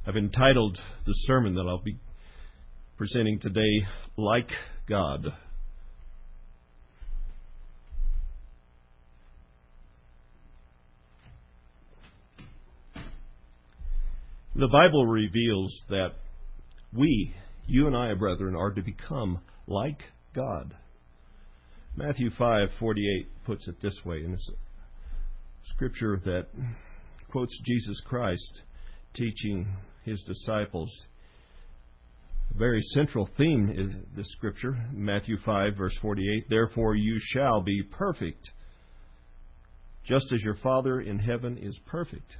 I've entitled the sermon that I'll be presenting today, Like God. The Bible reveals that you and I, brethren, are to become like God. Matthew 5:48 puts it this way, and it's a scripture that quotes Jesus Christ teaching His disciples. A very central theme is this scripture, Matthew 5, verse 48, "Therefore you shall be perfect, just as your Father in heaven is perfect."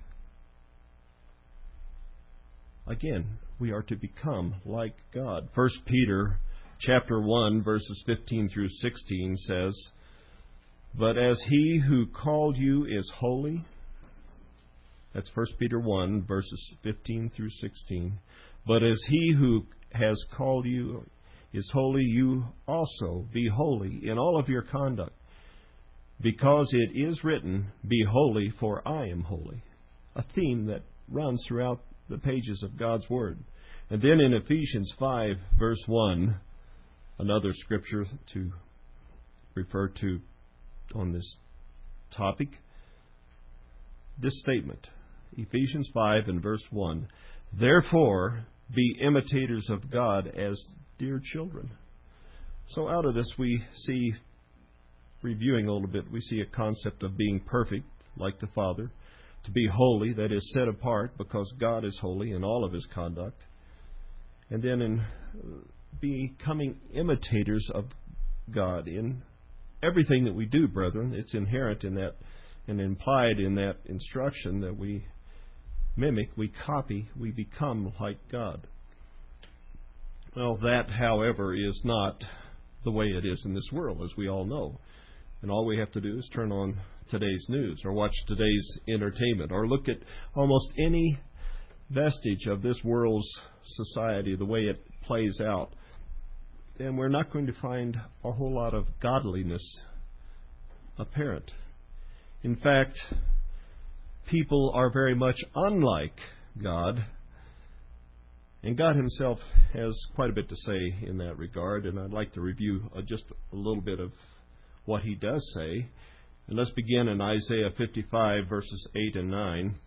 Again, we are to become like God. 1 Peter chapter 1, verses 15 through 16 says, "But as He who called you is holy," that's 1 Peter 1, verses 15 through 16, "But as He who has called you is holy, you also be holy in all of your conduct. Because it is written, 'Be holy, for I am holy.'" A theme that runs throughout the pages of God's Word. And then in Ephesians 5, verse 1, another scripture to refer to on this topic, this statement, Ephesians 5 and verse 1, "Therefore be imitators of God as dear children." So out of this we see, reviewing a little bit, we see a concept of being perfect, like the Father, to be holy, that is set apart because God is holy in all of His conduct, and then in becoming imitators of God in everything that we do, brethren. It's inherent in that and implied in that instruction that we mimic, we copy, we become like God. Well, that, however, is not the way it is in this world, as we all know. And all we have to do is turn on today's news or watch today's entertainment or look at almost any vestige of this world's society, the way it plays out, and we're not going to find a whole lot of godliness apparent. In fact, people are very much unlike God, and God Himself has quite a bit to say in that regard, and I'd like to review just a little bit of what He does say. And let's begin in Isaiah 55, verses 8 and 9.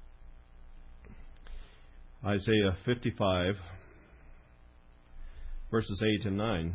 Isaiah 55, verses 8 and 9.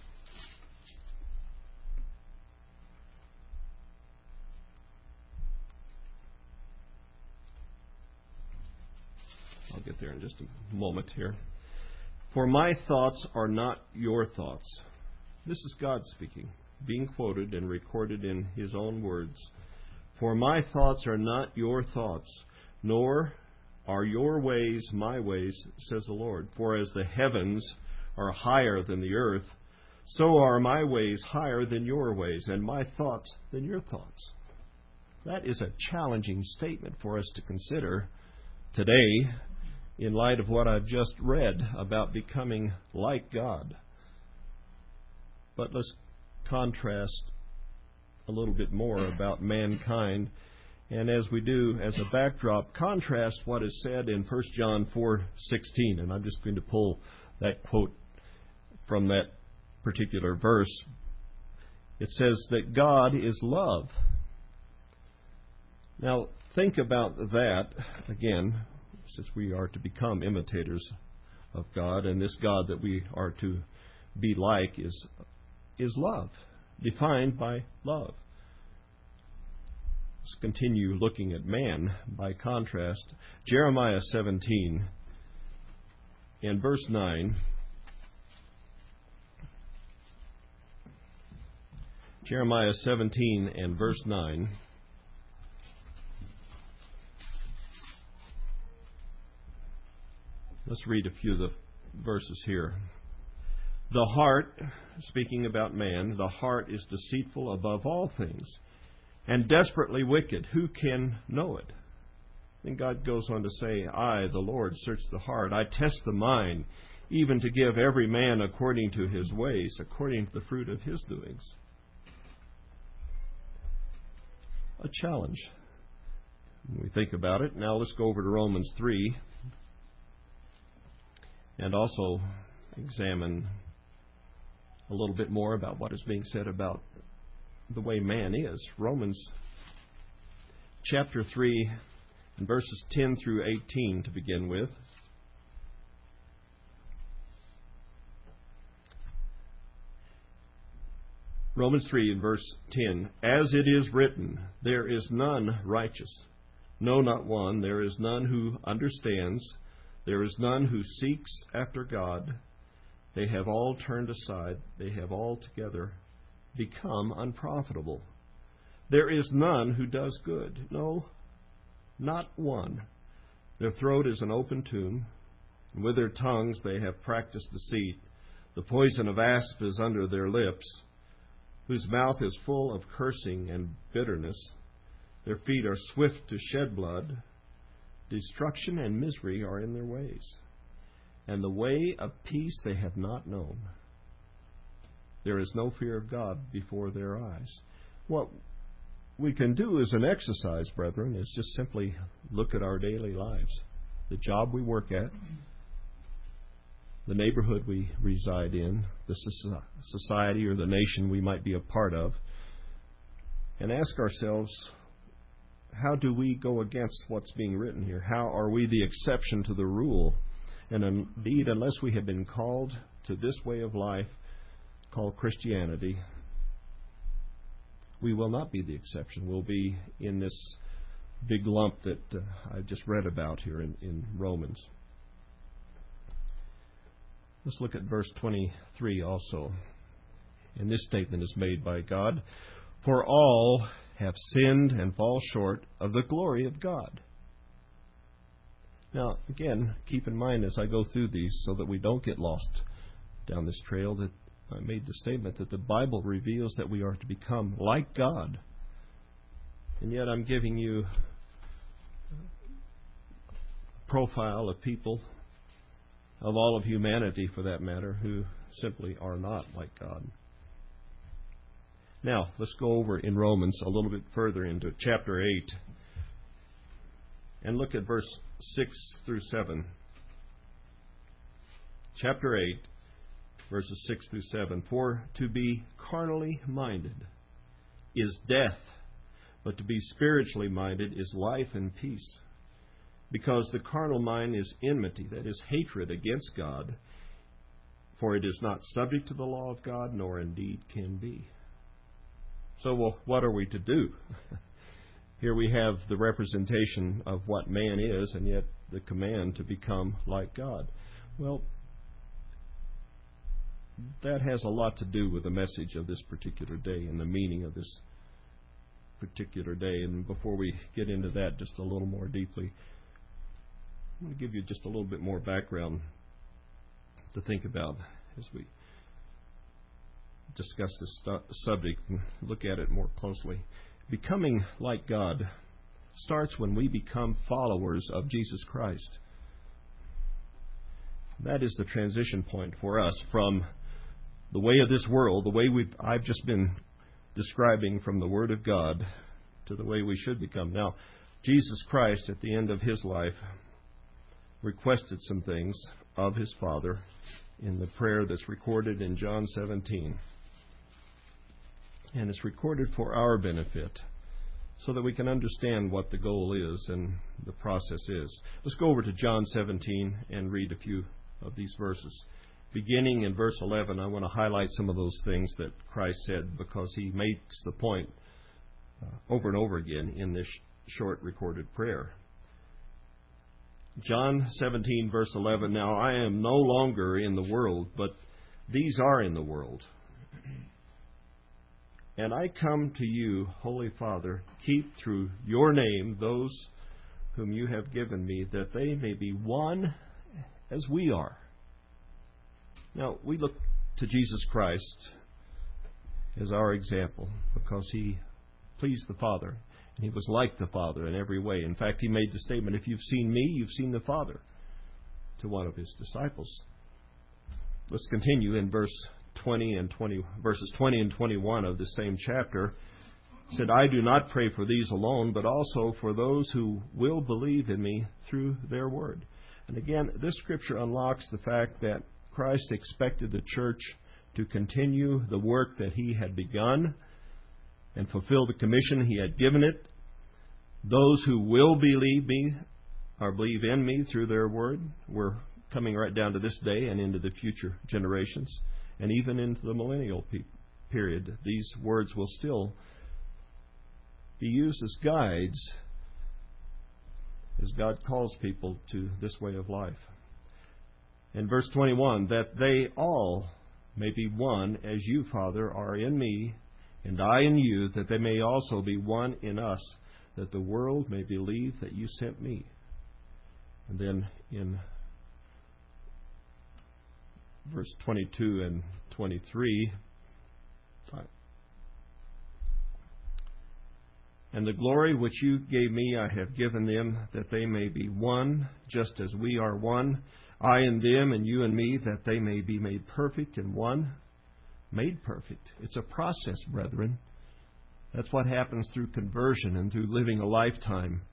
I'll get there in just a moment here. "For my thoughts are not your thoughts." This is God speaking, being quoted and recorded in His own words. "For my thoughts are not your thoughts, nor are your ways my ways, says the Lord. For as the heavens are higher than the earth, so are my ways higher than your ways, and my thoughts than your thoughts." That is a challenging statement for us to consider today in light of what I've just read about becoming like God. But let's contrast a little bit more about mankind, and as we do, as a backdrop, contrast what is said in 1 John 4:16, and I'm just going to pull that quote from that particular verse. It says that God is love. Now, think about that again, since we are to become imitators of God, and this God that we are to be like is love, defined by love. Let's continue looking at man by contrast. Jeremiah 17 and verse 9. Jeremiah 17 and verse 9. Let's read a few of the verses here. "The heart," speaking about man, "the heart is deceitful above all things and desperately wicked. Who can know it?" Then God goes on to say, "I, the Lord, search the heart. I test the mind, even to give every man according to his ways, according to the fruit of his doings." A challenge when we think about it. Now let's go over to Romans 3. and also examine a little bit more about what is being said about the way man is. Romans chapter 3 and verses 10 through 18 to begin with. Romans 3 and verse 10. As it is written, there is none righteous, no, not one. There is none who understands. There is none who seeks after God. They have all turned aside. They have altogether become unprofitable. There is none who does good. No, not one. Their throat is an open tomb, and with their tongues they have practiced deceit. The poison of asp is under their lips, whose mouth is full of cursing and bitterness. Their feet are swift to shed blood. Destruction and misery are in their ways, and the way of peace they have not known. There is no fear of God before their eyes. What we can do as an exercise, brethren, is just simply look at our daily lives, the job we work at, the neighborhood we reside in, the society or the nation we might be a part of, and ask ourselves, how do we go against what's being written here? How are we the exception to the rule? And indeed, unless we have been called to this way of life, called Christianity, we will not be the exception. We'll be in this big lump that I just read about here in Romans. Let's look at verse 23 also. And this statement is made by God. For all have sinned and fall short of the glory of God. Now, again, keep in mind as I go through these so that we don't get lost down this trail, that I made the statement that the Bible reveals that we are to become like God. And yet I'm giving you a profile of people, of all of humanity for that matter, who simply are not like God. Now, let's go over in Romans a little bit further into chapter 8 and look at verse 6 through 7. Chapter 8, verses 6 through 7. For to be carnally minded is death, but to be spiritually minded is life and peace. Because the carnal mind is enmity, that is, hatred against God, for it is not subject to the law of God, nor indeed can be. So, well, what are we to do? Here we have the representation of what man is, and yet the command to become like God. Well, that has a lot to do with the message of this particular day and the meaning of this particular day. And before we get into that just a little more deeply, I'm going to give you just a little bit more background to think about as we discuss this subject and look at it more closely. Becoming like God starts when we become followers of Jesus Christ. That is the transition point for us from the way of this world, the way I've just been describing from the Word of God, to the way we should become. Now, Jesus Christ, at the end of His life, requested some things of His Father in the prayer that's recorded in John 17. And it's recorded for our benefit so that we can understand what the goal is and the process is. Let's go over to John 17 and read a few of these verses. Beginning in verse 11, I want to highlight some of those things that Christ said because He makes the point over and over again in this short recorded prayer. John 17, verse 11, Now I am no longer in the world, but these are in the world. And I come to you, Holy Father, keep through your name those whom you have given me, that they may be one as we are. Now, we look to Jesus Christ as our example because He pleased the Father. And He was like the Father in every way. In fact, He made the statement, if you've seen me, you've seen the Father, to one of His disciples. Let's continue in verses 20 and 21 of the same chapter. It said, I do not pray for these alone, but also for those who will believe in me through their word. And again, this scripture unlocks the fact that Christ expected the church to continue the work that He had begun and fulfill the commission He had given it. Those who will believe me or believe in me through their word, we're coming right down to this day and into the future generations, and even into the millennial period. These words will still be used as guides as God calls people to this way of life. In verse 21, that they all may be one, as you, Father, are in me, and I in you, that they may also be one in us, that the world may believe that you sent me. And then in verse 22 and 23, and the glory which you gave me I have given them, that they may be one, just as we are one, I and them and you and me, that they may be made perfect in one. Made perfect. It's a process, brethren. That's what happens through conversion and through living a lifetime.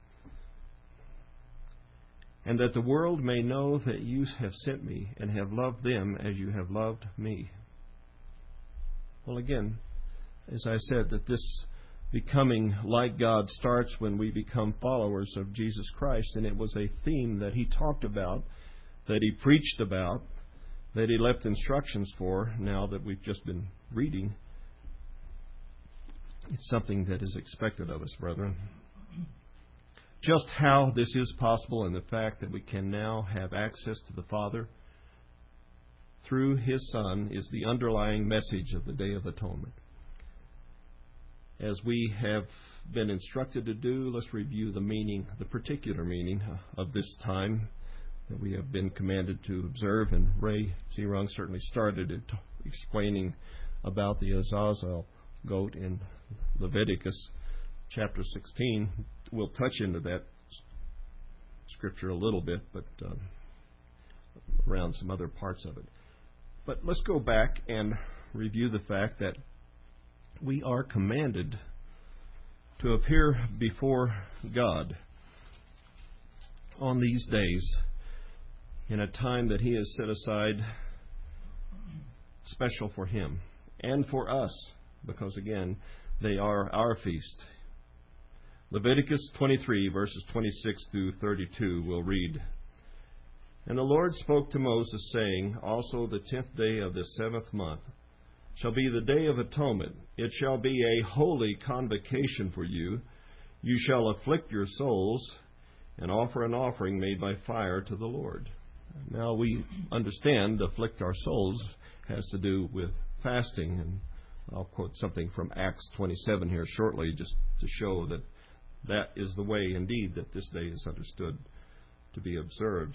And that the world may know that you have sent me and have loved them as you have loved me. Well, again, as I said, that this becoming like God starts when we become followers of Jesus Christ, and it was a theme that He talked about, that He preached about, that He left instructions for, now that we've just been reading. It's something that is expected of us, brethren. Just how this is possible, and the fact that we can now have access to the Father through His Son, is the underlying message of the Day of Atonement. As we have been instructed to do, let's review the meaning, the particular meaning of this time that we have been commanded to observe. And Ray Zerung certainly started it, explaining about the Azazel goat in Leviticus chapter 16. We'll touch into that scripture a little bit, but around some other parts of it. But let's go back and review the fact that we are commanded to appear before God on these days in a time that He has set aside special for Him and for us, because again, they are our feast. Leviticus 23, verses 26 through 32, we'll read. And the Lord spoke to Moses, saying, Also the 10th day of the 7th month shall be the day of atonement. It shall be a holy convocation for you. You shall afflict your souls and offer an offering made by fire to the Lord. Now we understand afflict our souls has to do with fasting, and I'll quote something from Acts 27 here shortly, just to show that that is the way indeed that this day is understood to be observed.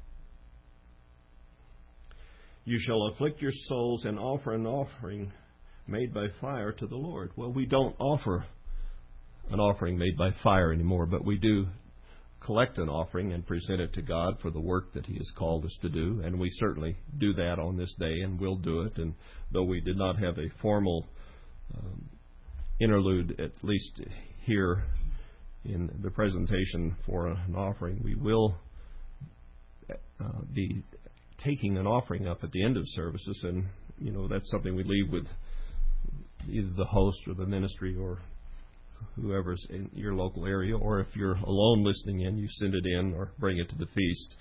You shall afflict your souls and offer an offering made by fire to the Lord. Well, we don't offer an offering made by fire anymore, but we do collect an offering and present it to God for the work that He has called us to do. And we certainly do that on this day, and will do it. And though we did not have a formal interlude, at least here in the presentation for an offering, we will be taking an offering up at the end of services. And, that's something we leave with either the host or the ministry or whoever's in your local area, or if you're alone listening in, you send it in or bring it to the feast.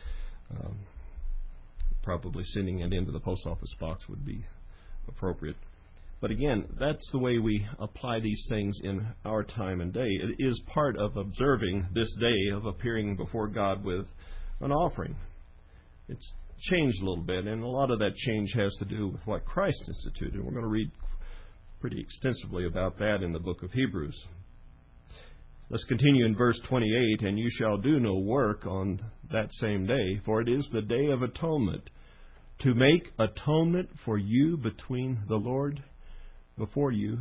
Probably sending it into the post office box would be appropriate. But again, that's the way we apply these things in our time and day. It is part of observing this day of appearing before God with an offering. It's changed a little bit, and a lot of that change has to do with what Christ instituted. We're going to read pretty extensively about that in the book of Hebrews. Let's continue in verse 28. And you shall do no work on that same day, for it is the day of atonement, to make atonement for you between the Lord, before you,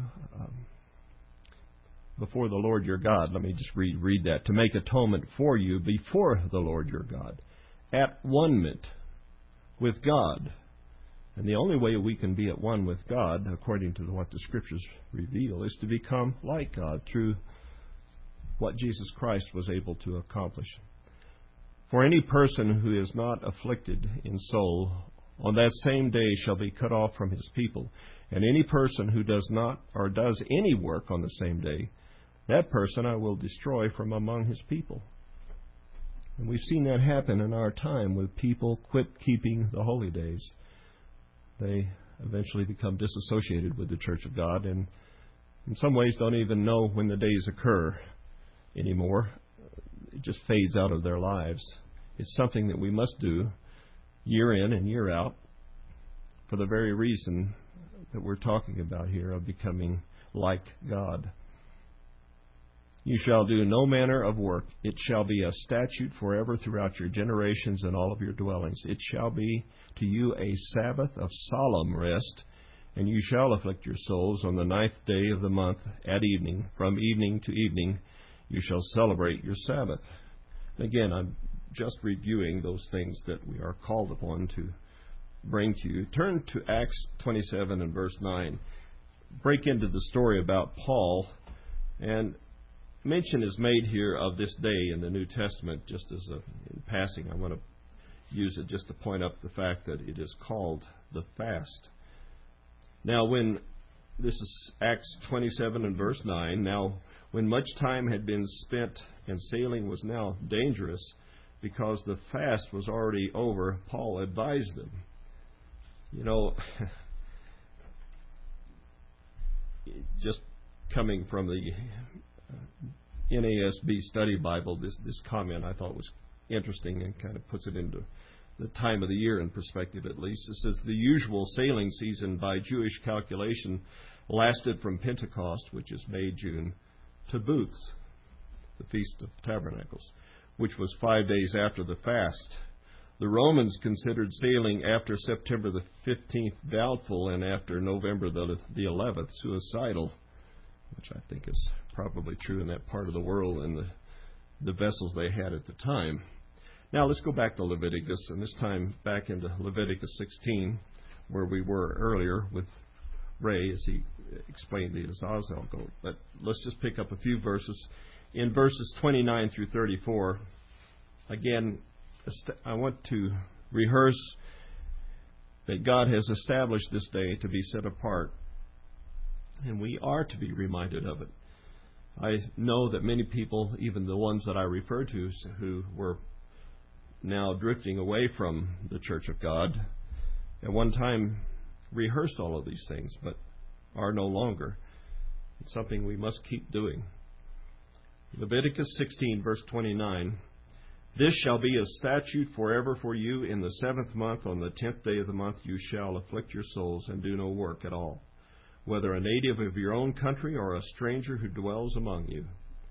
before the Lord your God. Let me just read that. To make atonement for you before the Lord your God, at one-ment with God. And the only way we can be at one with God, according to what the Scriptures reveal, is to become like God through what Jesus Christ was able to accomplish. For any person who is not afflicted in soul, on that same day shall be cut off from his people. And any person who does not or does any work on the same day, that person I will destroy from among his people. And we've seen that happen in our time with people quit keeping the holy days. They eventually become disassociated with the Church of God and in some ways don't even know when the days occur anymore. It just fades out of their lives. It's something that we must do year in and year out for the very reason that we're talking about here of becoming like God. You shall do no manner of work. It shall be a statute forever throughout your generations and all of your dwellings. It shall be to you a Sabbath of solemn rest, and you shall afflict your souls on the 9th day of the month at evening. From evening to evening you shall celebrate your Sabbath. Again, I'm just reviewing those things that we are called upon to bring to you. Turn to Acts 27 and verse 9. Break into the story about Paul, and mention is made here of this day in the New Testament. Just as in passing, I want to use it just to point up the fact that it is called the fast. Now, this is Acts 27 and verse 9. Now, when much time had been spent and sailing was now dangerous, because the fast was already over, Paul advised them. You know, just coming from the NASB Study Bible, this comment I thought was interesting and kind of puts it into the time of the year in perspective at least. It says the usual sailing season by Jewish calculation lasted from Pentecost, which is May, June, to Booths, the Feast of Tabernacles, which was 5 days after the fast. The Romans considered sailing after September the 15th doubtful and after November the 11th suicidal, which I think is probably true in that part of the world and the vessels they had at the time. Now let's go back to Leviticus, and this time back into Leviticus 16, where we were earlier with Ray as he explained the Azazel goat. But let's just pick up a few verses. In verses 29 through 34, again, I want to rehearse that God has established this day to be set apart, and we are to be reminded of it. I know that many people, even the ones that I refer to, who were now drifting away from the Church of God, at one time rehearsed all of these things, but are no longer. It's something we must keep doing. Leviticus 16, verse 29, this shall be a statute forever for you. In the 7th month, on the 10th day of the month, you shall afflict your souls and do no work at all, whether a native of your own country or a stranger who dwells among you.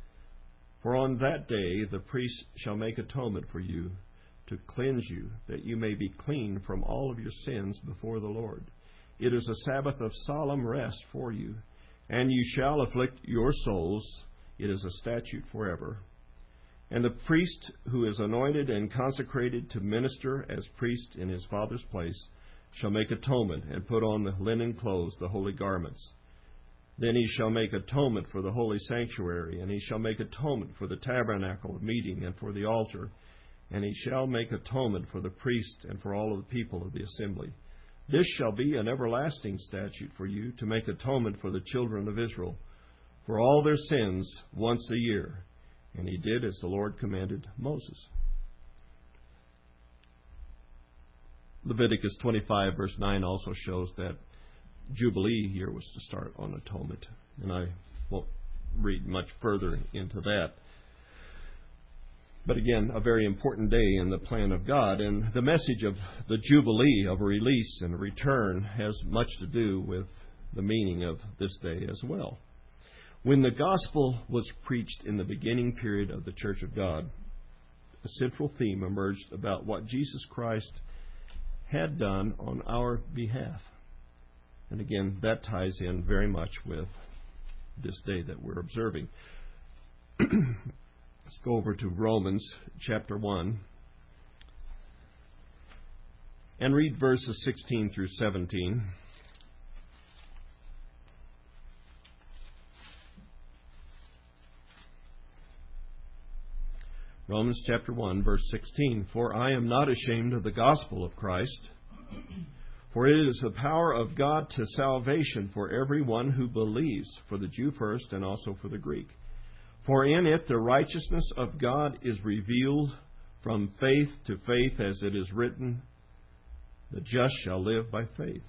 For on that day the priest shall make atonement for you, to cleanse you, that you may be clean from all of your sins before the Lord. It is a Sabbath of solemn rest for you, and you shall afflict your souls. It is a statute forever. And the priest who is anointed and consecrated to minister as priest in his father's place shall make atonement and put on the linen clothes, the holy garments. Then he shall make atonement for the holy sanctuary, and he shall make atonement for the tabernacle of meeting and for the altar, and he shall make atonement for the priest and for all of the people of the assembly. This shall be an everlasting statute for you, to make atonement for the children of Israel for all their sins once a year. And he did as the Lord commanded Moses. Leviticus 25, verse 9 also shows that Jubilee year was to start on atonement. And I won't read much further into that. But again, a very important day in the plan of God. And the message of the Jubilee, of release and return, has much to do with the meaning of this day as well. When the gospel was preached in the beginning period of the Church of God, a central theme emerged about what Jesus Christ had done on our behalf. And again, that ties in very much with this day that we're observing. Let's go over to Romans chapter 1 and read verses 16 through 17. Romans chapter 1, verse 16. For I am not ashamed of the gospel of Christ, for it is the power of God to salvation for everyone who believes, for the Jew first and also for the Greek. For in it the righteousness of God is revealed from faith to faith, as it is written, the just shall live by faith.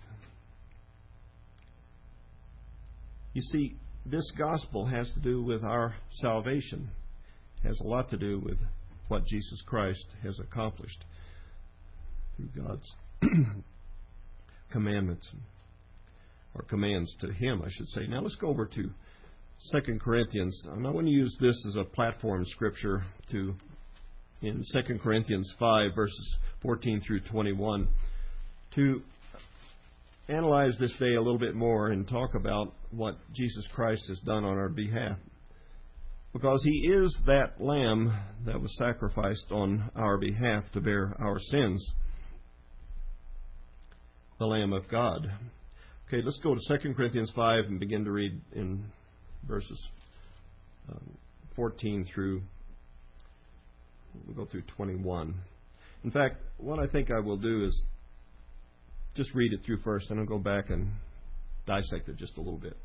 You see, this gospel has to do with our salvation. It has a lot to do with what Jesus Christ has accomplished through God's commandments, or commands to Him, I should say. Now let's go over to 2 Corinthians. And I want to use this as a platform scripture in 2 Corinthians 5, verses 14 through 21, to analyze this day a little bit more and talk about what Jesus Christ has done on our behalf. Because He is that Lamb that was sacrificed on our behalf to bear our sins. The Lamb of God. Okay, let's go to 2 Corinthians 5 and begin to read in verses 14 through, we'll go through 21. In fact, what I think I will do is just read it through first, and I'll go back and dissect it just a little bit.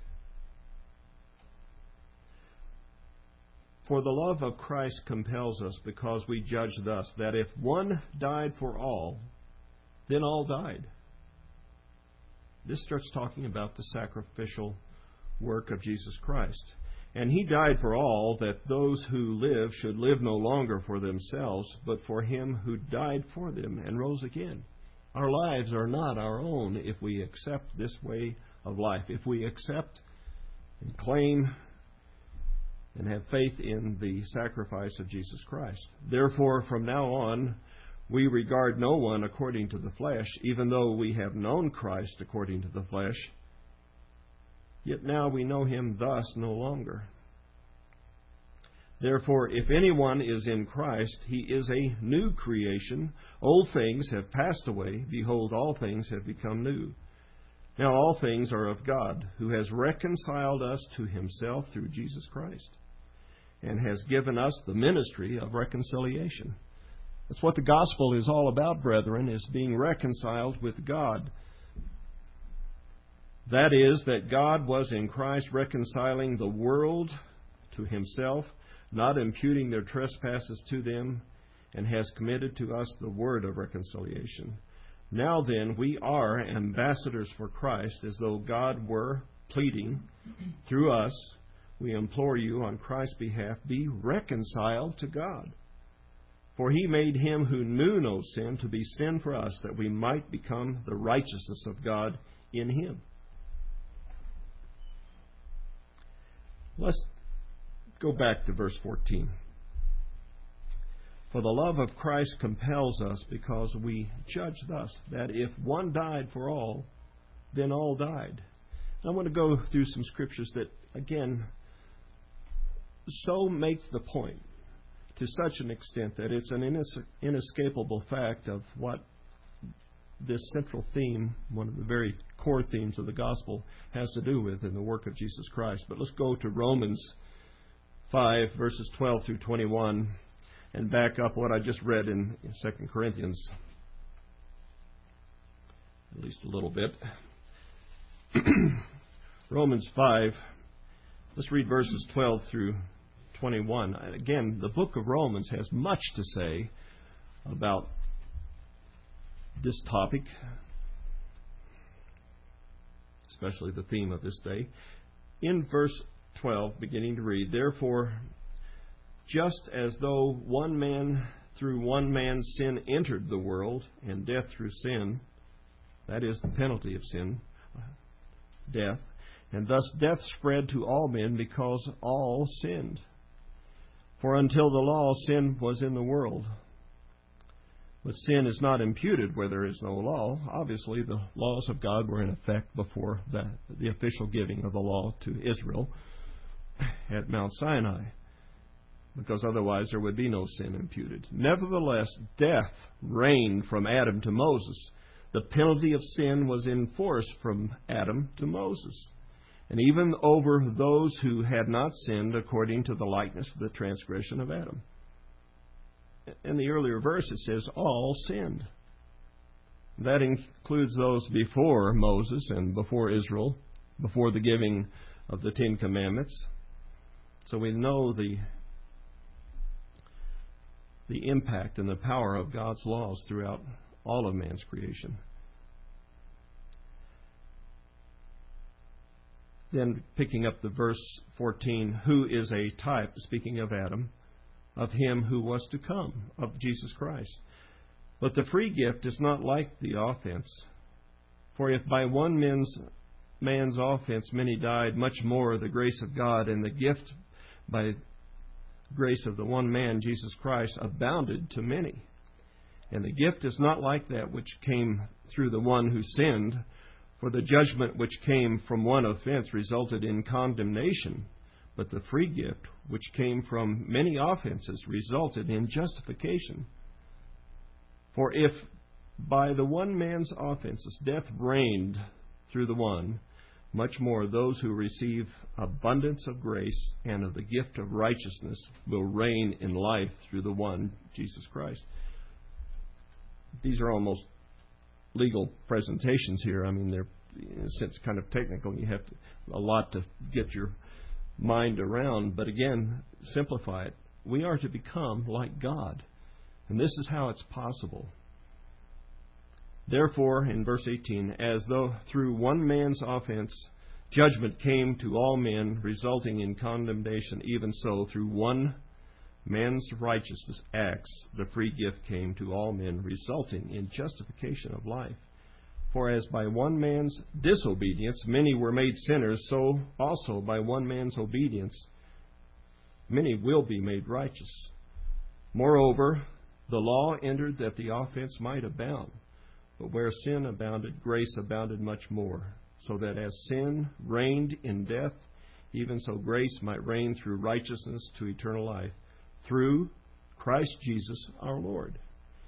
For the love of Christ compels us, because we judge thus, that if one died for all, then all died. This starts talking about the sacrificial work of Jesus Christ. And He died for all, that those who live should live no longer for themselves, but for Him who died for them and rose again. Our lives are not our own if we accept this way of life. If we accept and claim and have faith in the sacrifice of Jesus Christ. Therefore, from now on, we regard no one according to the flesh, even though we have known Christ according to the flesh. Yet now we know Him thus no longer. Therefore, if anyone is in Christ, he is a new creation. Old things have passed away. Behold, all things have become new. Now all things are of God, who has reconciled us to Himself through Jesus Christ, and has given us the ministry of reconciliation. That's what the gospel is all about, brethren, is being reconciled with God. That is, that God was in Christ reconciling the world to Himself, not imputing their trespasses to them, and has committed to us the word of reconciliation. Now then, we are ambassadors for Christ, as though God were pleading through us. We implore you on Christ's behalf, be reconciled to God. For He made Him who knew no sin to be sin for us, that we might become the righteousness of God in Him. Let's go back to verse 14. For the love of Christ compels us, because we judge thus, that if one died for all, then all died. I want to go through some scriptures that, again, so make the point to such an extent that it's an inescapable fact of what this central theme, one of the very core themes of the gospel, has to do with in the work of Jesus Christ. But let's go to Romans 5, verses 12 through 21, and back up what I just read in 2 Corinthians, at least a little bit. Romans 5, let's read verses 12 through 21. Again, the book of Romans has much to say about this topic, especially the theme of this day. In verse 12, beginning to read, therefore, just as though through one man's sin entered the world, and death through sin, that is the penalty of sin, death, and thus death spread to all men because all sinned. For until the law, sin was in the world. But sin is not imputed where there is no law. Obviously, the laws of God were in effect before the official giving of the law to Israel at Mount Sinai, because otherwise there would be no sin imputed. Nevertheless, death reigned from Adam to Moses. The penalty of sin was in force from Adam to Moses, and even over those who had not sinned according to the likeness of the transgression of Adam. in the earlier verse it says, all sinned. That includes those before Moses and before Israel, before the giving of the Ten Commandments. So we know the impact and the power of God's laws throughout all of man's creation. Then picking up the verse 14, who is a type, speaking of Adam, of him who was to come, of Jesus Christ. But the free gift is not like the offense. For if by one man's offense many died, much more the grace of God and the gift by grace of the one man, Jesus Christ, abounded to many. And the gift is not like that which came through the one who sinned, for the judgment which came from one offense resulted in condemnation, but the free gift which came from many offenses resulted in justification. For if by the one man's offenses death reigned through the one, much more those who receive abundance of grace and of the gift of righteousness will reign in life through the one, Jesus Christ. These are almost legal presentations here. I mean, they're in a sense kind of technical. You have a lot to get your mind around. But again, simplify it. We are to become like God. And this is how it's possible. Therefore, in verse 18, as though through one man's offense judgment came to all men, resulting in condemnation, even so through one man's righteousness acts, the free gift came to all men, resulting in justification of life. For as by one man's disobedience many were made sinners, so also by one man's obedience many will be made righteous. Moreover, the law entered that the offense might abound. But where sin abounded, grace abounded much more, so that as sin reigned in death, even so grace might reign through righteousness to eternal life, through Christ Jesus our Lord.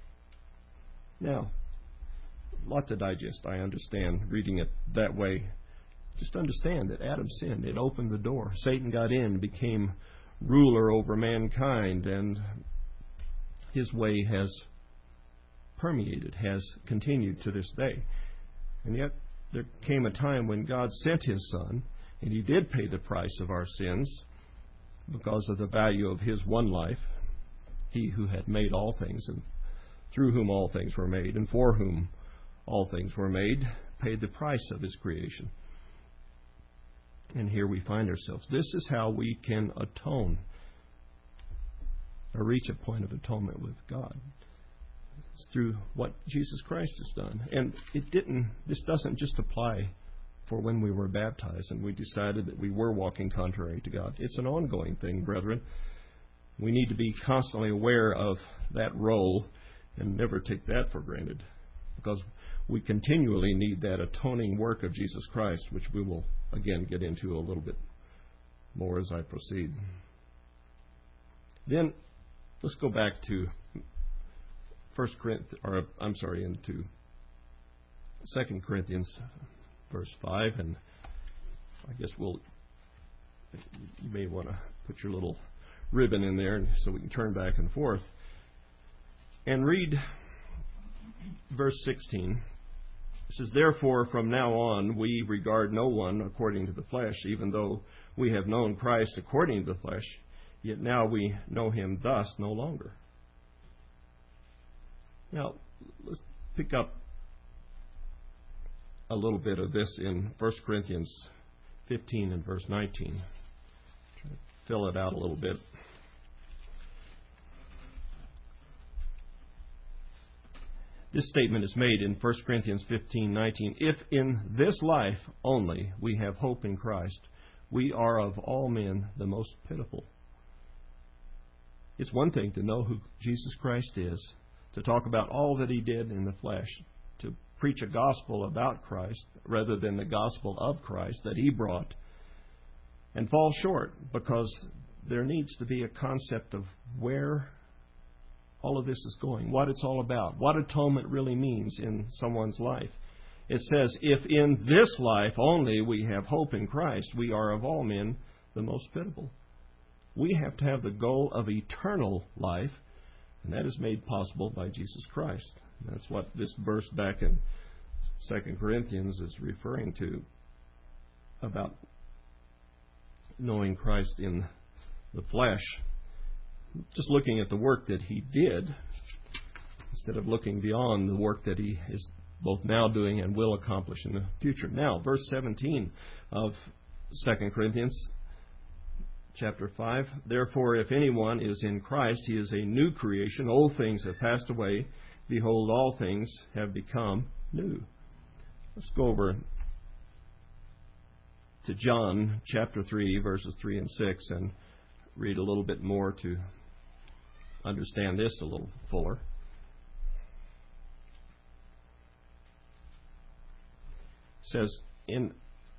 Now, a lot to digest, I understand, reading it that way. Just understand that Adam sinned. It opened the door. Satan got in, became ruler over mankind, and his way has permeated, has continued to this day. And yet there came a time when God sent His Son, and He did pay the price of our sins because of the value of His one life. He who had made all things, and through whom all things were made, and for whom all things were made, paid the price of His creation. And here we find ourselves. This is how we can atone, or reach a point of atonement with God. It's through what Jesus Christ has done. And this doesn't just apply for when we were baptized and we decided that we were walking contrary to God. It's an ongoing thing, brethren. We need to be constantly aware of that role and never take that for granted, because we continually need that atoning work of Jesus Christ, which we will again get into a little bit more as I proceed. Then let's go back to into 2 Corinthians verse 5, and I guess you may want to put your little ribbon in there so we can turn back and forth and read verse 16. It says, therefore from now on we regard no one according to the flesh, even though we have known Christ according to the flesh, yet now we know Him thus no longer. Now, let's pick up a little bit of this in 1 Corinthians 15 and verse 19. Try to fill it out a little bit. This statement is made in 1 Corinthians 15:19. If in this life only we have hope in Christ, we are of all men the most pitiful. It's one thing to know who Jesus Christ is, to talk about all that He did in the flesh, to preach a gospel about Christ rather than the gospel of Christ that He brought, and fall short because there needs to be a concept of where all of this is going, what it's all about, what atonement really means in someone's life. It says, if in this life only we have hope in Christ, we are of all men the most pitiful. We have to have the goal of eternal life And that is made possible by Jesus Christ. That's what this verse back in 2 Corinthians is referring to about knowing Christ in the flesh. Just looking at the work that He did, instead of looking beyond the work that He is both now doing and will accomplish in the future. Now, verse 17 of 2 Corinthians chapter 5. Therefore, if anyone is in Christ, he is a new creation. Old things have passed away. Behold, all things have become new. Let's go over to John chapter 3, verses 3 and 6, and read a little bit more to understand this a little fuller. It says in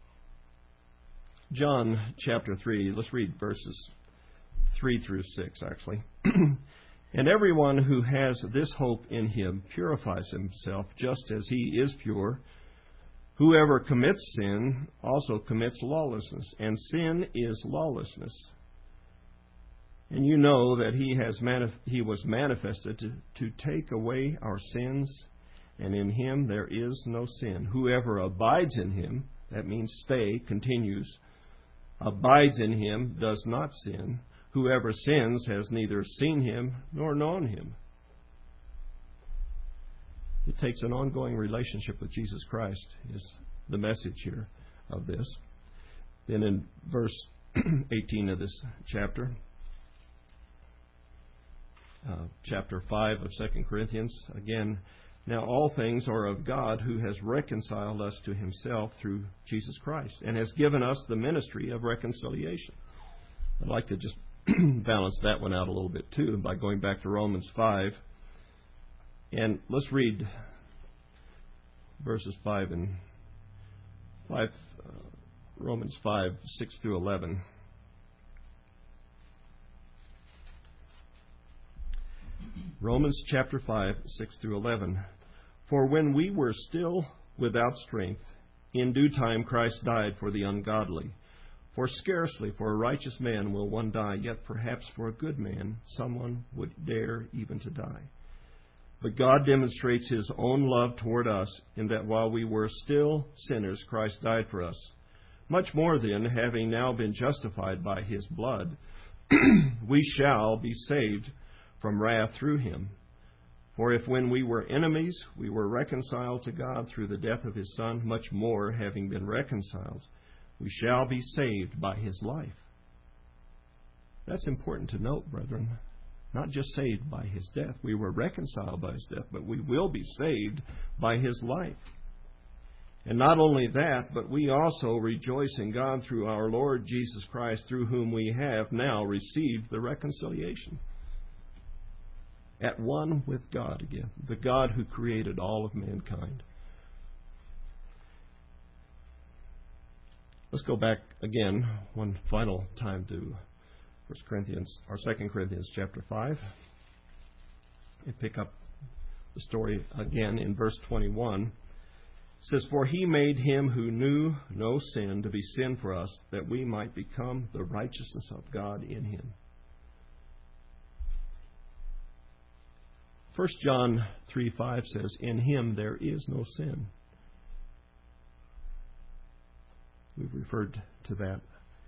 John chapter 3, let's read verses 3 through 6 actually. And everyone who has this hope in Him purifies himself just as He is pure. Whoever commits sin also commits lawlessness, and sin is lawlessness. And you know that He was manifested to take away our sins, and in Him there is no sin. Whoever abides in Him, that means stay, continues, abides in Him, does not sin. Whoever sins has neither seen Him nor known Him. It takes an ongoing relationship with Jesus Christ, is the message here of this. Then in verse 18 of this chapter, chapter 5 of 2 Corinthians, again, now all things are of God, who has reconciled us to Himself through Jesus Christ and has given us the ministry of reconciliation. I'd like to just balance that one out a little bit too by going back to Romans 5. And let's read verses 5 and 5, Romans 5, 6 through 11. Romans chapter 5, 6 through 11. For when we were still without strength, in due time Christ died for the ungodly. For scarcely for a righteous man will one die, yet perhaps for a good man someone would dare even to die. But God demonstrates His own love toward us in that while we were still sinners, Christ died for us. Much more then, having now been justified by His blood, we shall be saved from wrath through Him. For if when we were enemies, we were reconciled to God through the death of His Son, much more, having been reconciled, we shall be saved by His life. That's important to note, brethren. Not just saved by His death. We were reconciled by His death, but we will be saved by His life. And not only that, but we also rejoice in God through our Lord Jesus Christ, through whom we have now received the reconciliation. At one with God again, the God who created all of mankind. Let's go back again one final time to 2 Corinthians chapter 5 and pick up the story again in verse 21. It says, For He made Him who knew no sin to be sin for us, that we might become the righteousness of God in Him. 1 John 3:5 says, In Him there is no sin. We've referred to that.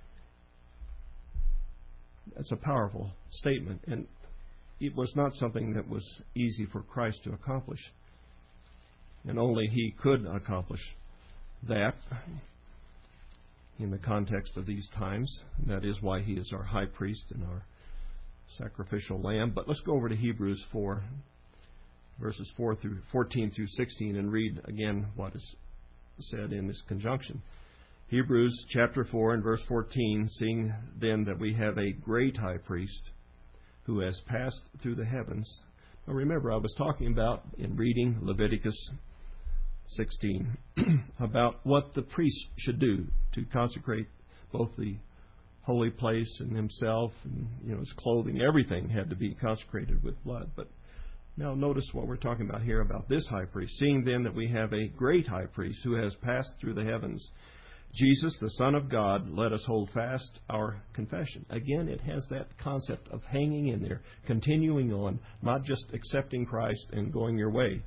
That's a powerful statement, and it was not something that was easy for Christ to accomplish. And only He could accomplish that in the context of these times. And that is why He is our high priest and our sacrificial lamb. But let's go over to Hebrews 4, verses 14 through 16, and read again what is said in this conjunction. Hebrews chapter 4 and verse 14, seeing then that we have a great high priest who has passed through the heavens. Now remember, I was talking about, in reading Leviticus 16, about what the priest should do to consecrate both the holy place and himself and his clothing. Everything had to be consecrated with blood. But now notice what we're talking about here about this high priest. Seeing then that we have a great high priest who has passed through the heavens, Jesus, the Son of God, let us hold fast our confession. Again, it has that concept of hanging in there, continuing on, not just accepting Christ and going your way.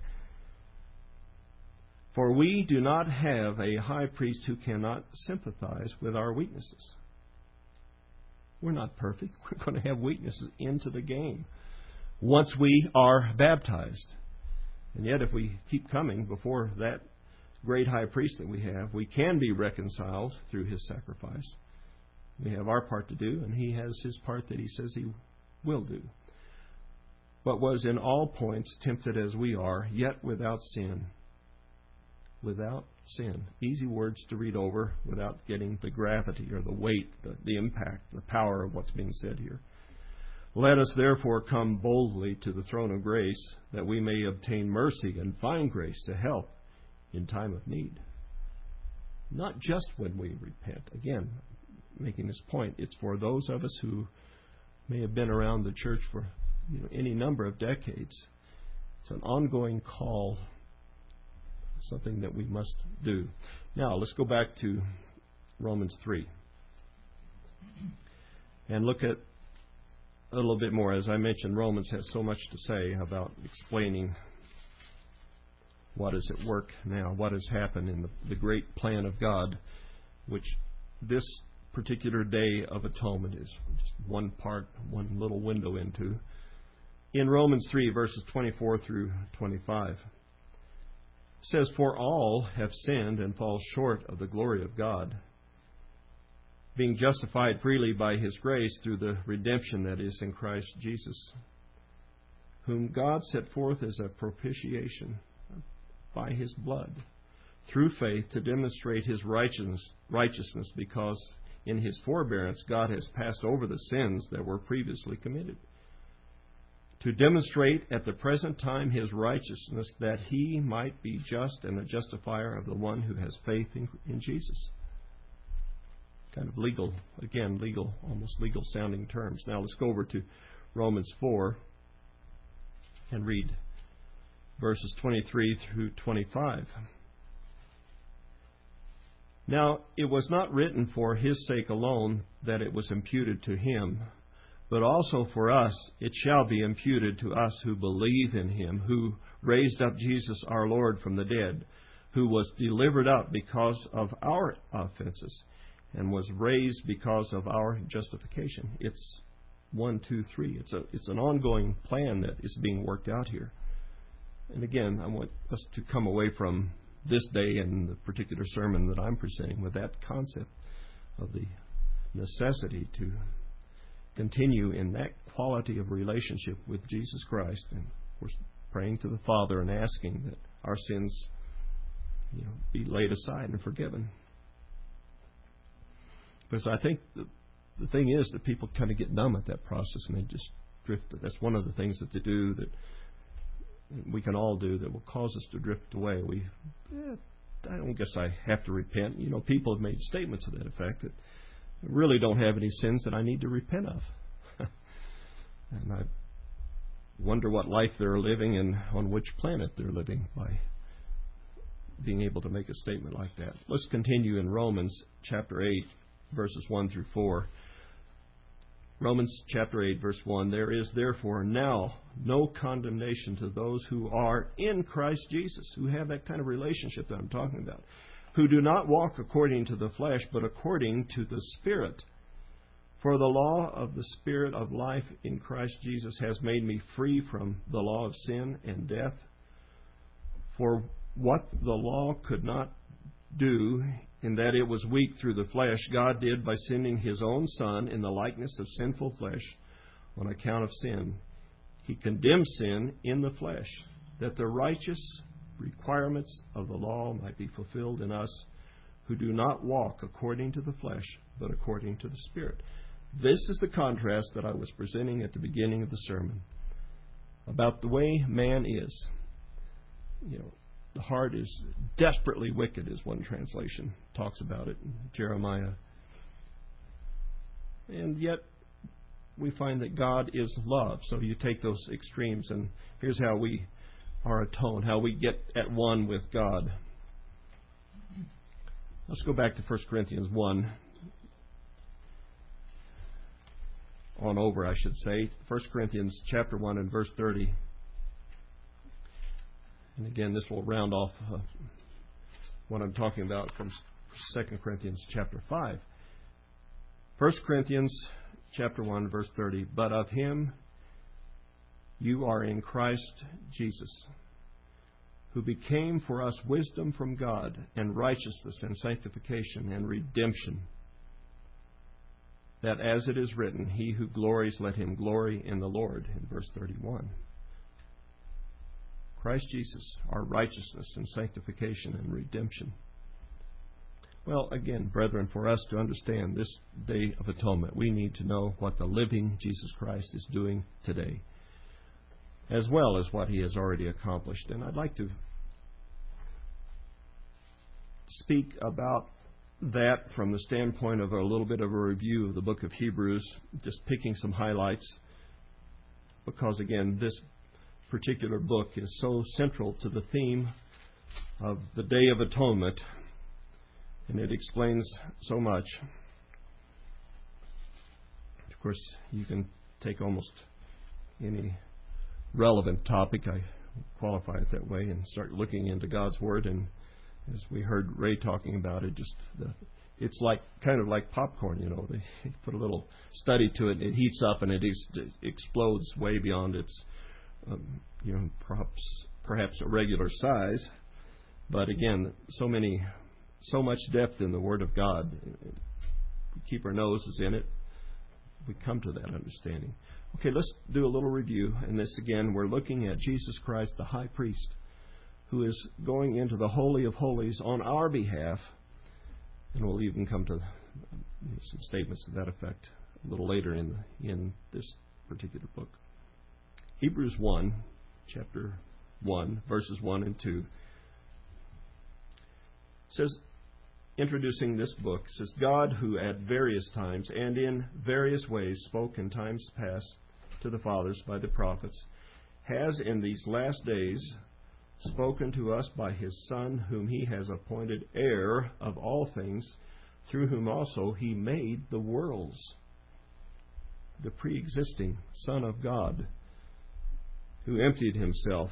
For we do not have a high priest who cannot sympathize with our weaknesses. We're not perfect. We're going to have weaknesses into the game once we are baptized. And yet, if we keep coming before that great high priest that we have, we can be reconciled through His sacrifice. We have our part to do, and He has His part that He says He will do. But was in all points tempted as we are, yet without sin. Without sin. Easy words to read over without getting the gravity or the weight, the impact, the power of what's being said here. Let us therefore come boldly to the throne of grace, that we may obtain mercy and find grace to help in time of need. Not just when we repent. Again, making this point, it's for those of us who may have been around the church for any number of decades. It's an ongoing call, something that we must do. Now, let's go back to Romans 3 and look at a little bit more. As I mentioned, Romans has so much to say about explaining what is at work now, what has happened in the great plan of God, which this particular day of atonement is just one part, one little window into. In Romans 3, verses 24 through 25, it says, For all have sinned and fall short of the glory of God, being justified freely by His grace through the redemption that is in Christ Jesus, whom God set forth as a propitiation by His blood, through faith, to demonstrate His righteousness, because in His forbearance God has passed over the sins that were previously committed, to demonstrate at the present time His righteousness, that He might be just and the justifier of the one who has faith in Jesus. Kind of legal, again, almost legal sounding terms. Now let's go over to Romans 4 and read verses 23 through 25. Now, it was not written for His sake alone that it was imputed to Him, but also for us it shall be imputed to us who believe in Him, who raised up Jesus our Lord from the dead, who was delivered up because of our offenses, and was raised because of our justification. It's 1, 2, 3. It's an ongoing plan that is being worked out here. And again, I want us to come away from this day and the particular sermon that I'm presenting with that concept of the necessity to continue in that quality of relationship with Jesus Christ, and of course praying to the Father and asking that our sins be laid aside and forgiven. Because I think the thing is that people kind of get numb at that process and they just drift. That's one of the things that they do that we can all do that will cause us to drift away. I don't guess I have to repent. People have made statements to that effect that I really don't have any sins that I need to repent of. And I wonder what life they're living and on which planet they're living by being able to make a statement like that. Let's continue in Romans chapter 8, verses 1 through 4. Romans chapter 8, verse 1, There is therefore now no condemnation to those who are in Christ Jesus, who have that kind of relationship that I'm talking about, who do not walk according to the flesh, but according to the Spirit. For the law of the Spirit of life in Christ Jesus has made me free from the law of sin and death. For what the law could not do, in that it was weak through the flesh, God did by sending His own Son in the likeness of sinful flesh on account of sin. He condemned sin in the flesh, that the righteous requirements of the law might be fulfilled in us, who do not walk according to the flesh, but according to the Spirit. This is the contrast that I was presenting at the beginning of the sermon about the way man is. The heart is desperately wicked, as one translation talks about it in Jeremiah. And yet, we find that God is love. So you take those extremes, and here's how we are atoned, how we get at one with God. Let's go back to 1 Corinthians 1. On over, I should say. 1 Corinthians chapter 1 and verse 30. And again, this will round off what I'm talking about from 2 Corinthians chapter 5. 1 Corinthians chapter 1, verse 30. But of Him you are in Christ Jesus, who became for us wisdom from God, and righteousness, and sanctification, and redemption. That as it is written, He who glories, let him glory in the Lord, in verse 31. Christ Jesus, our righteousness and sanctification and redemption. Well, again, brethren, for us to understand this Day of Atonement, we need to know what the living Jesus Christ is doing today, as well as what He has already accomplished. And I'd like to speak about that from the standpoint of a little bit of a review of the book of Hebrews, just picking some highlights, because, again, this particular book is so central to the theme of the Day of Atonement, and it explains so much. Of course, you can take almost any relevant topic, I qualify it that way, and start looking into God's Word. And as we heard Ray talking about it, it's like kind of like popcorn, you know. They put a little study to it, and it heats up, and it explodes way beyond its perhaps a regular size. But again, so much depth in the Word of God. We keep our noses in it. We come to that understanding. Okay, let's do a little review. And this, again, we're looking at Jesus Christ, the high priest, who is going into the Holy of Holies on our behalf. And we'll even come to some statements to that effect a little later in this particular book. Hebrews 1, chapter 1, verses 1 and 2, says, introducing this book, says, God, who at various times and in various ways spoke in times past to the fathers by the prophets, has in these last days spoken to us by His Son, whom He has appointed heir of all things, through whom also He made the worlds. The pre-existing Son of God, who emptied Himself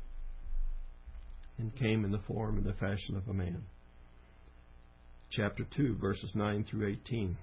and came in the form and the fashion of a man. Chapter 2, verses 9 through 18.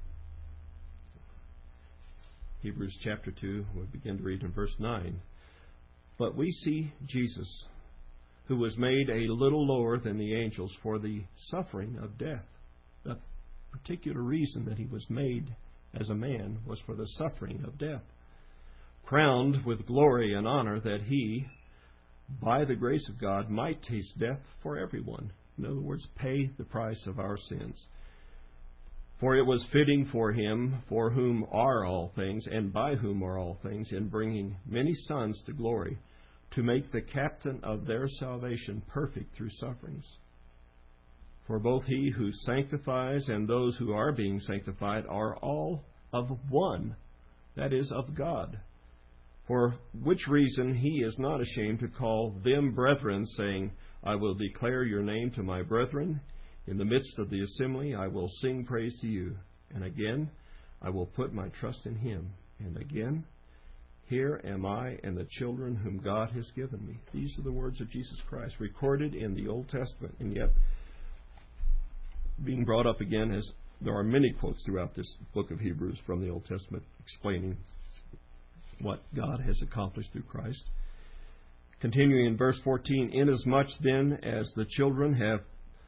Hebrews chapter 2, we'll begin to read in verse 9. But we see Jesus, who was made a little lower than the angels for the suffering of death. The particular reason that He was made as a man was for the suffering of death, crowned with glory and honor, that He, by the grace of God, might taste death for everyone. In other words, pay the price of our sins. For it was fitting for Him, for whom are all things, and by whom are all things, in bringing many sons to glory, to make the captain of their salvation perfect through sufferings. For both He who sanctifies and those who are being sanctified are all of one, that is, of God. For which reason He is not ashamed to call them brethren, saying, I will declare your name to my brethren. In the midst of the assembly I will sing praise to you. And again, I will put my trust in Him. And again, here am I and the children whom God has given me. These are the words of Jesus Christ, recorded in the Old Testament, and yet being brought up again, as there are many quotes throughout this book of Hebrews from the Old Testament explaining what God has accomplished through Christ. Continuing in verse 14, inasmuch then as the children have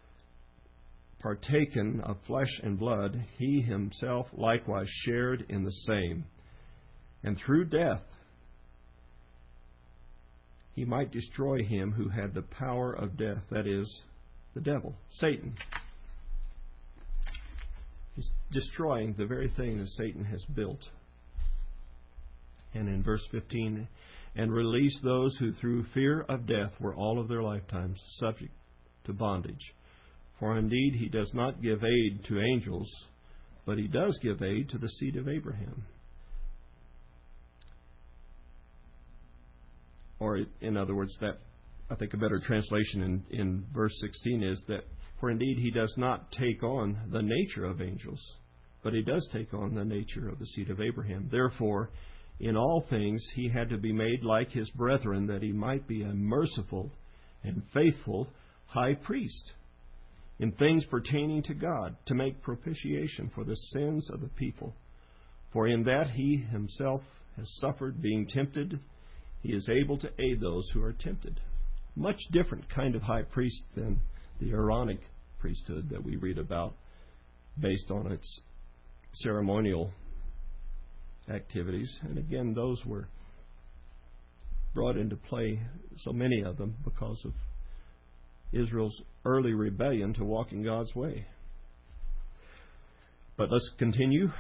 partaken of flesh and blood, He Himself likewise shared in the same. And through death He might destroy him who had the power of death, that is, the devil, Satan. He's destroying the very thing that Satan has built. And in verse 15, and release those who through fear of death were all of their lifetimes subject to bondage. For indeed He does not give aid to angels, but He does give aid to the seed of Abraham. Or in other words, that I think a better translation in verse 16 is that For indeed he does not take on the nature of angels, but he does take on the nature of the seed of Abraham. Therefore, in all things he had to be made like his brethren, that he might be a merciful and faithful high priest in things pertaining to God, to make propitiation for the sins of the people. For in that he himself has suffered, being tempted, he is able to aid those who are tempted. Much different kind of high priest than the Aaronic priesthood that we read about, based on its ceremonial activities. And again, those were brought into play, so many of them, because of Israel's early rebellion to walk in God's way. But let's continue.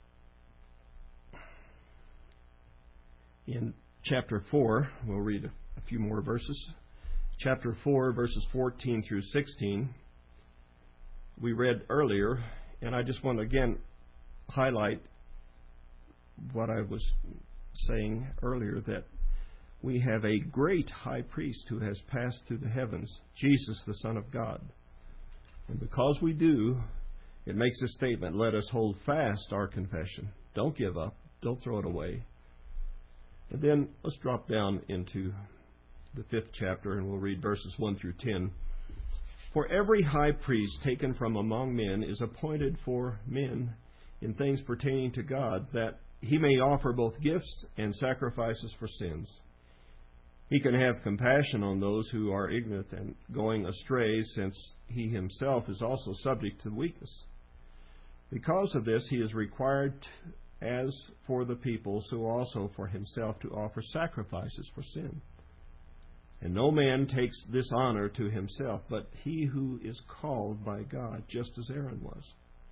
In chapter 4, we'll read a few more verses. Chapter 4, verses 14 through 16, we read earlier, and I just want to again highlight what I was saying earlier, that we have a great high priest who has passed through the heavens, Jesus, the Son of God. And because we do, it makes a statement, let us hold fast our confession. Don't give up. Don't throw it away. And then let's drop down into the 5th chapter, and we'll read verses 1 through 10. For every high priest taken from among men is appointed for men in things pertaining to God, that he may offer both gifts and sacrifices for sins. He can have compassion on those who are ignorant and going astray, since he himself is also subject to weakness. Because of this, he is required, as for the people, so also for himself, to offer sacrifices for sin. And no man takes this honor to himself, but he who is called by God, just as Aaron was.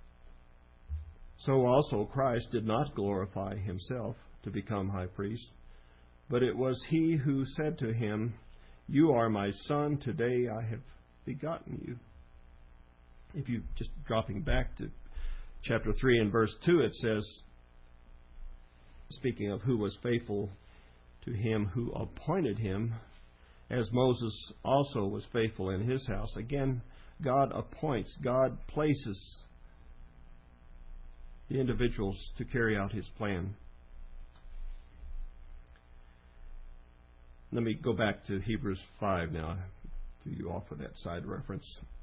So also Christ did not glorify himself to become high priest, but it was he who said to him, You are my son, today I have begotten you. If you just dropping back to chapter 3 and verse 2, it says, speaking of who was faithful to him who appointed him, as Moses also was faithful in his house. Again, God appoints, God places the individuals to carry out his plan. Let me go back to Hebrews 5 now, to you off of that side reference.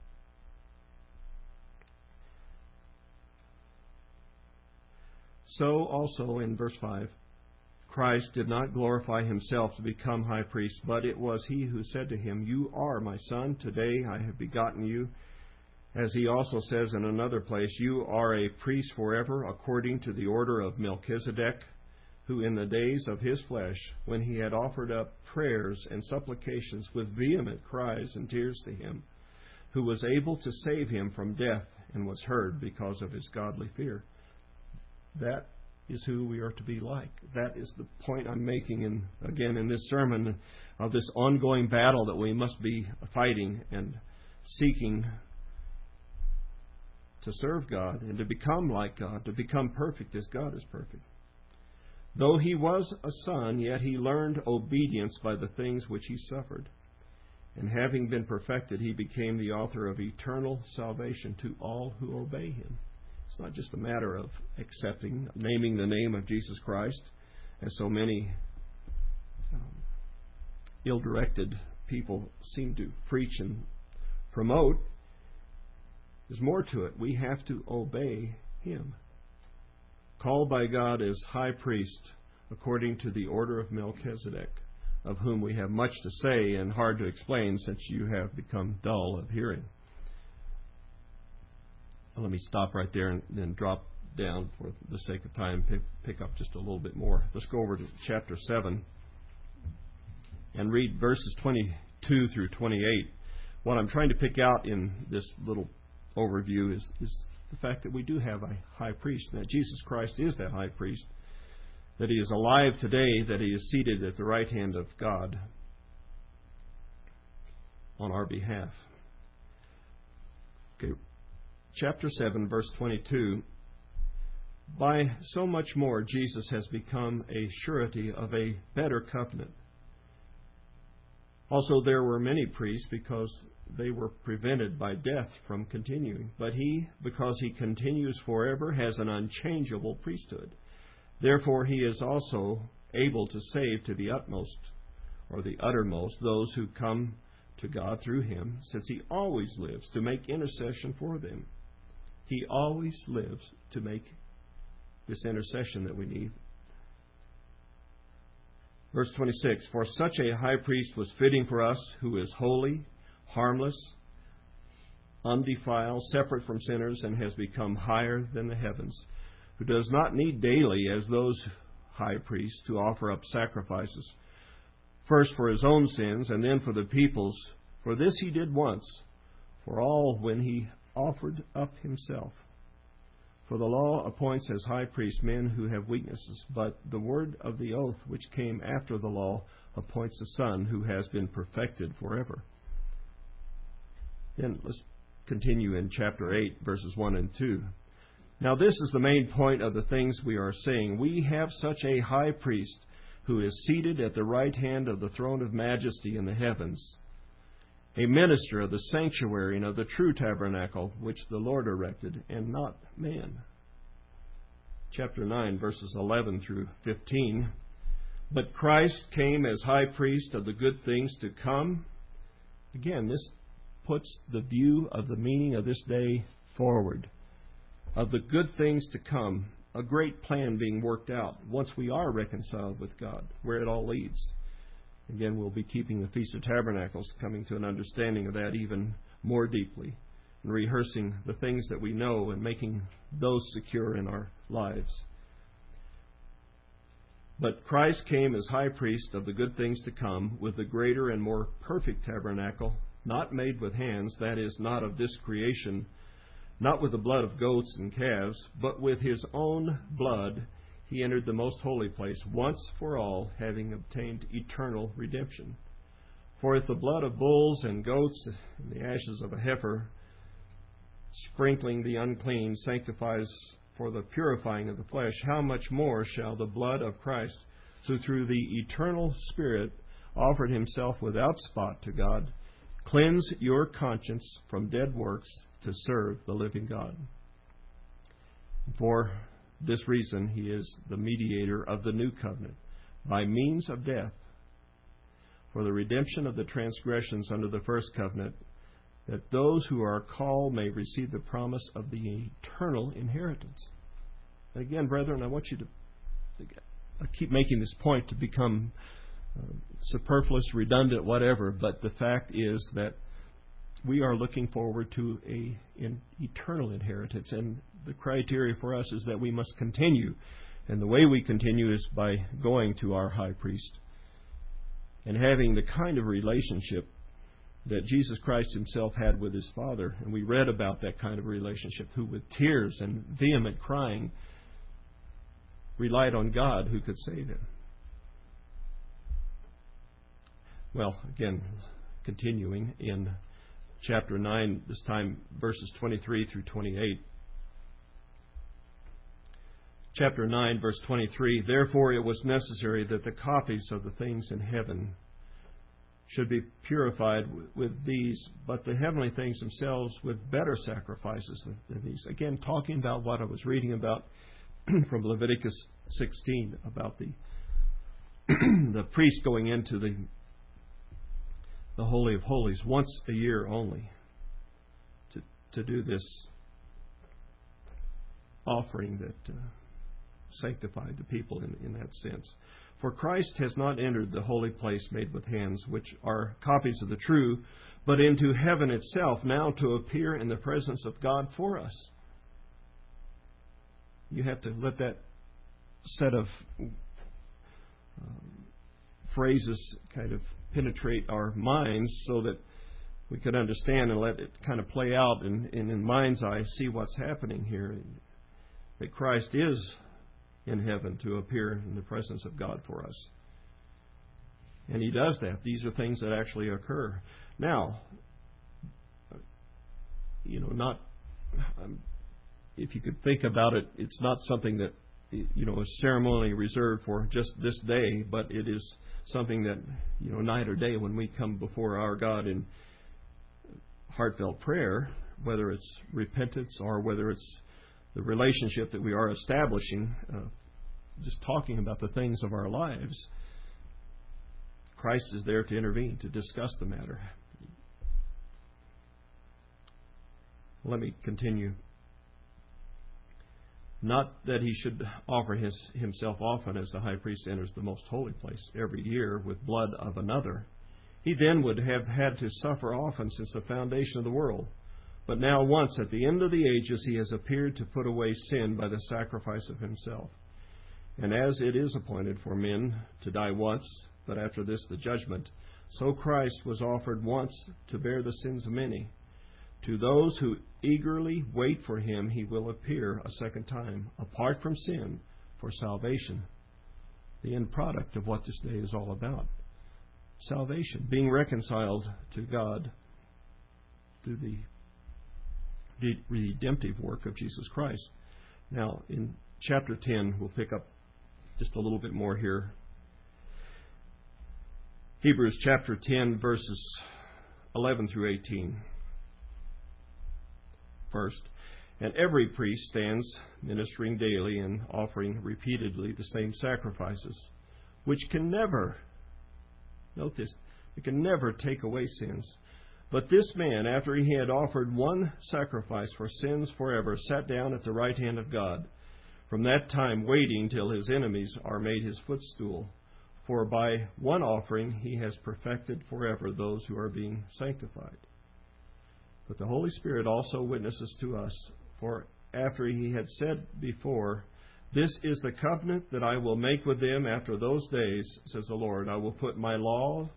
So also in verse 5, Christ did not glorify himself to become high priest, but it was he who said to him, You are my son, today I have begotten you. As he also says in another place, You are a priest forever, according to the order of Melchizedek, who in the days of his flesh, when he had offered up prayers and supplications with vehement cries and tears to him, who was able to save him from death, and was heard because of his godly fear. That is who we are to be like. That is the point I'm making, again in this sermon, of this ongoing battle that we must be fighting and seeking to serve God and to become like God, to become perfect as God is perfect. Though he was a son, yet he learned obedience by the things which he suffered. And having been perfected, he became the author of eternal salvation to all who obey him. It's not just a matter of accepting, naming the name of Jesus Christ, as so many ill-directed people seem to preach and promote. There's more to it. We have to obey him. Called by God as high priest, according to the order of Melchizedek, of whom we have much to say and hard to explain, since you have become dull of hearing. Let me stop right there and then drop down for the sake of time, pick up just a little bit more. Let's go over to chapter 7 and read verses 22 through 28. What I'm trying to pick out in this little overview is the fact that we do have a high priest, that Jesus Christ is that high priest, that he is alive today, that he is seated at the right hand of God on our behalf. Okay. Chapter 7, verse 22, By so much more Jesus has become a surety of a better covenant. Also, there were many priests because they were prevented by death from continuing. But he, because he continues forever, has an unchangeable priesthood. Therefore, he is also able to save to the utmost, or the uttermost, those who come to God through him, since he always lives to make intercession for them. He always lives to make this intercession that we need. Verse 26, for such a high priest was fitting for us, who is holy, harmless, undefiled, separate from sinners, and has become higher than the heavens, who does not need daily, as those high priests, to offer up sacrifices, first for his own sins, and then for the people's. For this he did once, for all, when he offered up himself. For the law appoints as high priests men who have weaknesses, but the word of the oath which came after the law appoints a Son who has been perfected forever. Then let's continue in chapter 8, verses 1 and 2. Now this is the main point of the things we are saying. We have such a high priest who is seated at the right hand of the throne of majesty in the heavens, a minister of the sanctuary and of the true tabernacle, which the Lord erected, and not man. Chapter 9, verses 11 through 15. But Christ came as high priest of the good things to come. Again, this puts the view of the meaning of this day forward. Of the good things to come, a great plan being worked out once we are reconciled with God, where it all leads. Again, we'll be keeping the Feast of Tabernacles, coming to an understanding of that even more deeply, and rehearsing the things that we know and making those secure in our lives. But Christ came as high priest of the good things to come, with the greater and more perfect tabernacle, not made with hands, that is, not of this creation, not with the blood of goats and calves, but with his own blood he entered the most holy place, once for all, having obtained eternal redemption. For if the blood of bulls and goats and the ashes of a heifer, sprinkling the unclean, sanctifies for the purifying of the flesh, how much more shall the blood of Christ, who through the eternal Spirit offered himself without spot to God, cleanse your conscience from dead works to serve the living God? For this reason, he is the mediator of the new covenant, by means of death, for the redemption of the transgressions under the first covenant, that those who are called may receive the promise of the eternal inheritance. Again, brethren, I want you to keep making this point to become superfluous, redundant, whatever, but the fact is that we are looking forward to an eternal inheritance, and the criteria for us is that we must continue. And the way we continue is by going to our high priest and having the kind of relationship that Jesus Christ himself had with his Father. And we read about that kind of relationship, who with tears and vehement crying relied on God who could save him. Well, again, continuing in chapter 9, this time verses 23 through 28. Chapter 9, verse 23, therefore it was necessary that the copies of the things in heaven should be purified with these, but the heavenly things themselves with better sacrifices than these. Again, talking about what I was reading about from Leviticus 16, about the priest going into the Holy of Holies once a year only to do this offering that sanctified the people in that sense. For Christ has not entered the holy place made with hands, which are copies of the true, but into heaven itself, now to appear in the presence of God for us. You have to let that set of phrases kind of penetrate our minds so that we could understand and let it kind of play out and in mind's eye see what's happening here. That Christ is in heaven to appear in the presence of God for us. And he does that. These are things that actually occur. Now, if you could think about it, it's not something that is ceremonially reserved for just this day, but it is something that, night or day when we come before our God in heartfelt prayer, whether it's repentance or whether it's the relationship that we are establishing, just talking about the things of our lives, Christ is there to intervene, to discuss the matter. Let me continue. Not that he should offer himself often as the high priest enters the most holy place every year with blood of another. He then would have had to suffer often since the foundation of the world. But now once at the end of the ages he has appeared to put away sin by the sacrifice of himself. And as it is appointed for men to die once, but after this the judgment, so Christ was offered once to bear the sins of many. To those who eagerly wait for him, he will appear a second time, apart from sin, for salvation. The end product of what this day is all about. Salvation, being reconciled to God through the redemptive work of Jesus Christ. Now, in chapter 10, we'll pick up just a little bit more here. Hebrews chapter 10, verses 11 through 18. First, and every priest stands ministering daily and offering repeatedly the same sacrifices, which can never, note this, it can never take away sins. But this man, after he had offered one sacrifice for sins forever, sat down at the right hand of God, from that time waiting till his enemies are made his footstool. For by one offering he has perfected forever those who are being sanctified. But the Holy Spirit also witnesses to us, for after he had said before, this is the covenant that I will make with them after those days, says the Lord. I will put my laws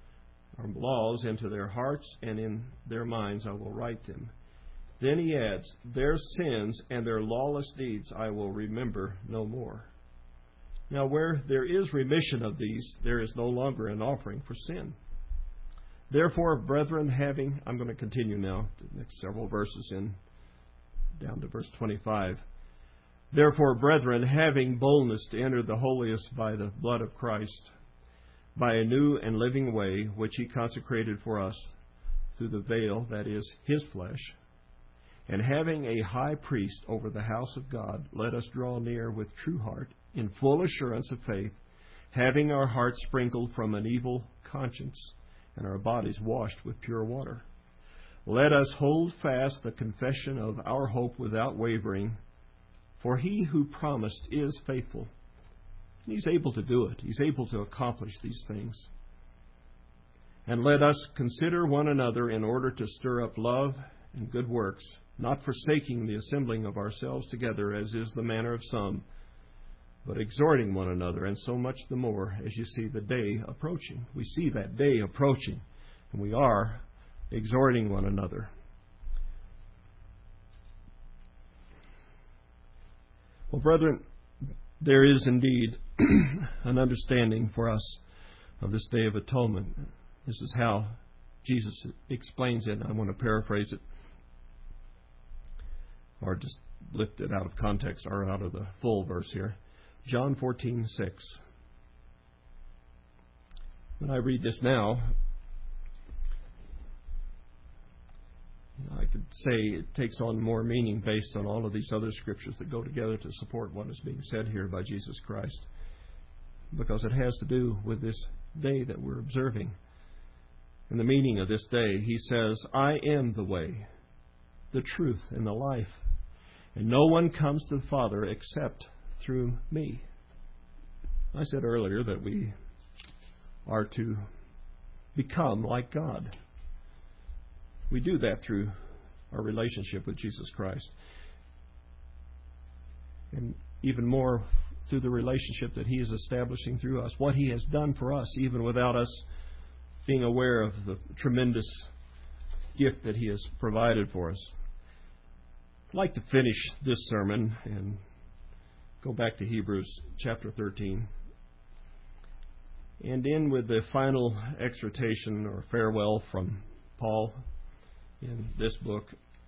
into their hearts, and in their minds I will write them. Then he adds, their sins and their lawless deeds I will remember no more. Now where there is remission of these, there is no longer an offering for sin. Therefore, brethren, I'm going to continue now, the next several verses down to verse 25. Therefore, brethren, having boldness to enter the holiest by the blood of Christ, by a new and living way, which he consecrated for us through the veil, that is, his flesh, and having a high priest over the house of God, let us draw near with true heart, in full assurance of faith, having our hearts sprinkled from an evil conscience, and our bodies washed with pure water. Let us hold fast the confession of our hope without wavering, for he who promised is faithful. And he's able to do it. He's able to accomplish these things. And let us consider one another in order to stir up love and good works, not forsaking the assembling of ourselves together, as is the manner of some, but exhorting one another, and so much the more as you see the day approaching. We see that day approaching, and we are exhorting one another. Well, brethren, there is indeed an understanding for us of this Day of Atonement. This is how Jesus explains it. I want to paraphrase it, or just lift it out of context, or out of the full verse here. John 14:6. When I read this now, I could say it takes on more meaning based on all of these other scriptures that go together to support what is being said here by Jesus Christ, because it has to do with this day that we're observing. And the meaning of this day, he says, I am the way, the truth, and the life, and no one comes to the Father except through me. I said earlier that we are to become like God. We do that through our relationship with Jesus Christ. And even more through the relationship that he is establishing through us. What he has done for us, even without us being aware of the tremendous gift that he has provided for us. I'd like to finish this sermon and go back to Hebrews chapter 13 and end with the final exhortation or farewell from Paul in this book.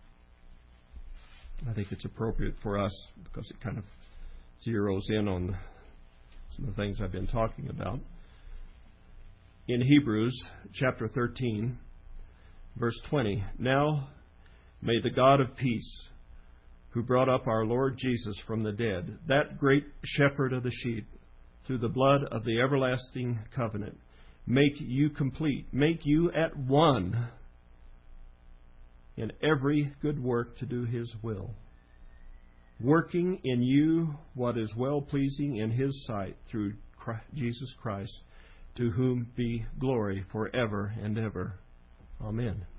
I think it's appropriate for us because it kind of zeroes in on some of the things I've been talking about. in Hebrews chapter 13, verse 20. Now may the God of peace, who brought up our Lord Jesus from the dead, that great shepherd of the sheep, through the blood of the everlasting covenant, make you complete, make you at one in every good work to do His will, working in you what is well-pleasing in His sight through Jesus Christ, to whom be glory forever and ever. Amen.